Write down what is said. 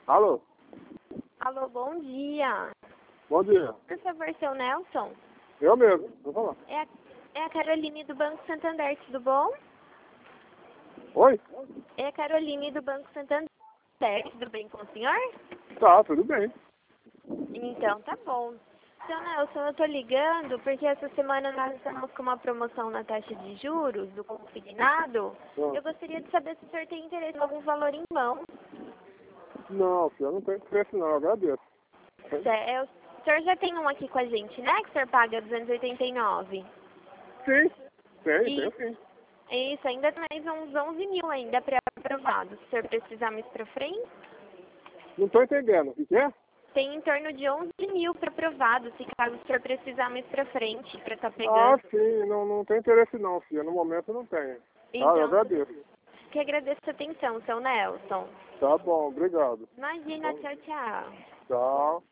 Alô? Alô, bom dia. Bom dia. Por favor, seu Nelson? Eu mesmo, vou falar. É a Caroline do Banco Santander, tudo bom? Oi? É a Caroline do Banco Santander, tudo bem com o senhor? Tá, tudo bem. Então, tá bom. Seu Nelson, eu tô ligando porque essa semana nós estamos com uma promoção na taxa de juros do consignado. Eu gostaria de saber se o senhor tem interesse em algum valor em mão. Não, filho, eu não tenho preço não, eu agradeço. O senhor já tem um aqui com a gente, né? Que o senhor paga 289. Sim, tenho E sim. isso, ainda tem mais uns 11 mil ainda pré-aprovados. Se o senhor precisar mais pra frente, Não tô entendendo, o que é? tem em torno de 11 mil pré-aprovados, se caso o senhor precisar mais pra frente, pra estar Ah, pegando. sim, não tem interesse não, filho, no momento eu não tenho. Tá, eu Então, agradeço. que agradeço a atenção, seu Nelson. Tá bom, obrigado. Imagina, tchau, tchau. Tchau.